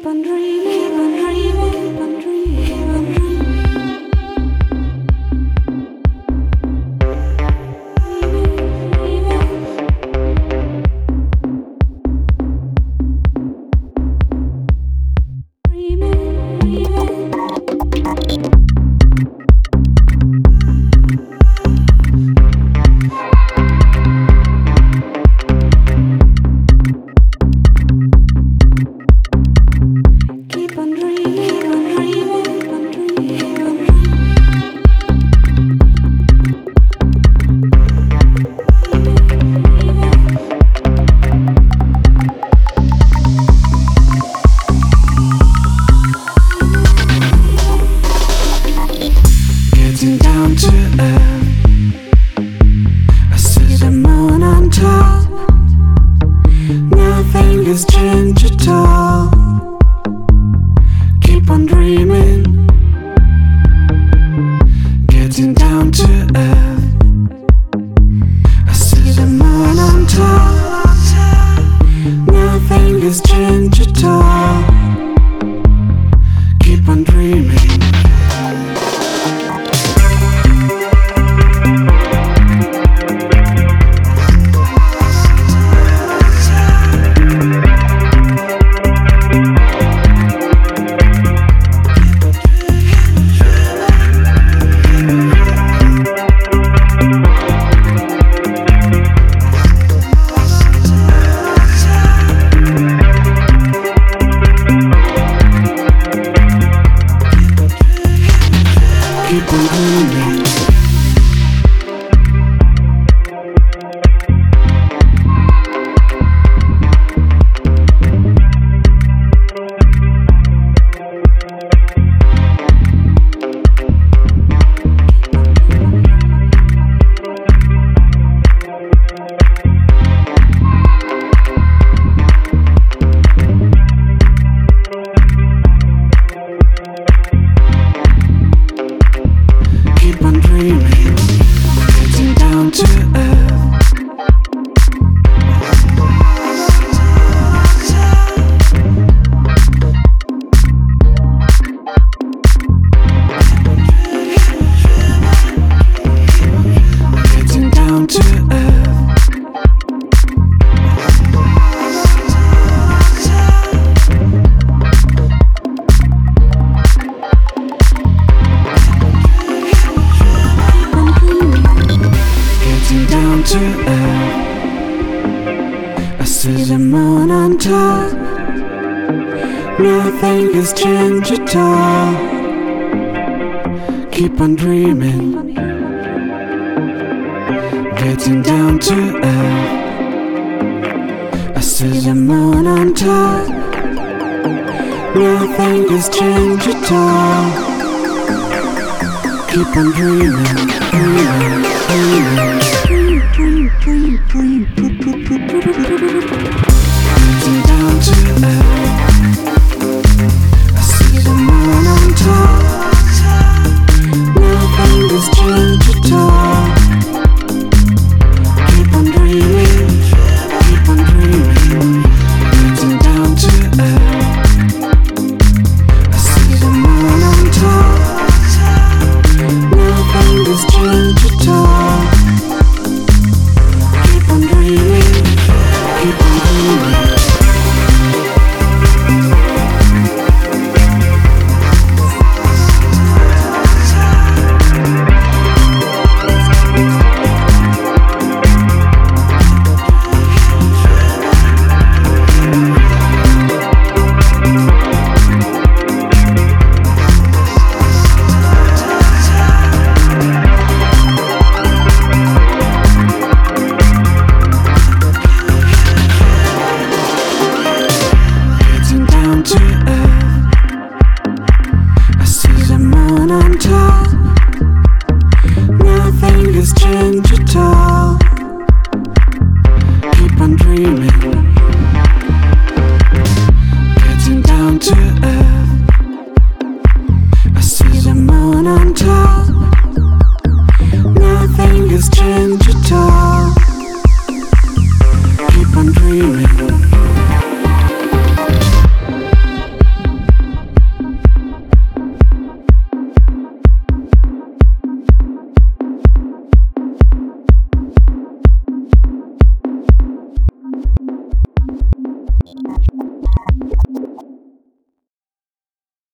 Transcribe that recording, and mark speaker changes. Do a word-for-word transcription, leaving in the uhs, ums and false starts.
Speaker 1: Keep on dreaming, keep on dreaming, keep on dreaming, keep on down to earth. I see the moon on top. Nothing has changed at all. Keep on dreaming. Getting down to earth. I see the moon on top. Nothing has changed at all. Keep on dreaming. Keep on dreaming. Getting down to earth. Getting down to earth. Down to earth. I see the moon on top. Nothing has changed at all. Keep on dreaming. Getting down to earth. I see the moon on top. Nothing has changed at all. Keep on dreaming, dreaming, dreaming. Dream, dream, dream, dream, dream, dream, dream, dream, dream. Getting down to earth. I see the moon on top. Nothing has changed at all. Keep on dreaming, keep on dreaming. Getting down to earth. I see the moon on top. Nothing has changed at all. Keep on dreaming, keep on dreaming. To earth. I see the moon on top. Nothing has changed at all. Keep on dreaming. Getting down to earth. I see the moon on top. Nothing has changed at all. Keep on dreaming.